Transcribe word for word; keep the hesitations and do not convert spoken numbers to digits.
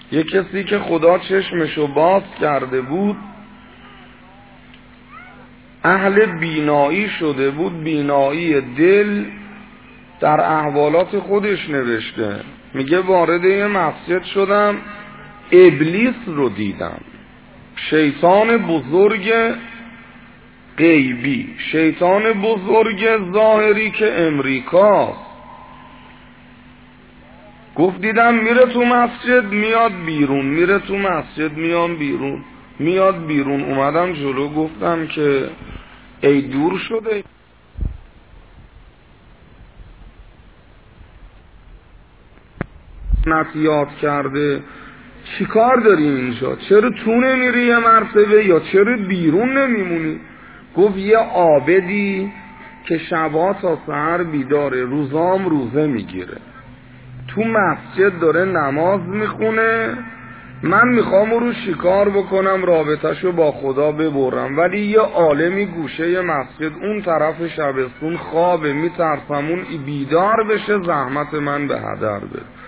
یه کسی که خدا چشمشو باز کرده بود، اهل بینایی شده بود، بینایی دل، در احوالات خودش نوشته، میگه وارد یه مسجد شدم، ابلیس رو دیدم، شیطان بزرگ غیبی، شیطان بزرگ ظاهری که امریکاست. گفت دیدم میره تو مسجد میاد بیرون، میره تو مسجد میام بیرون، میاد بیرون. اومدم جلو گفتم که ای دور شده نت یاد کرده، چی کار داری اینجا؟ چرا تو نمیری یه مرتبه یا چرا بیرون نمیمونی؟ گفت یه عابدی که شبا تا سحر بیداره، روزام روزه میگیره، تو مسجد داره نماز میخونه، من میخوام رو شکار بکنم، رابطهشو با خدا ببرم، ولی یه عالمی گوشه یه مسجد اون طرف شبستون خوابه، میترسم اون بیدار بشه زحمت من به هدر بره.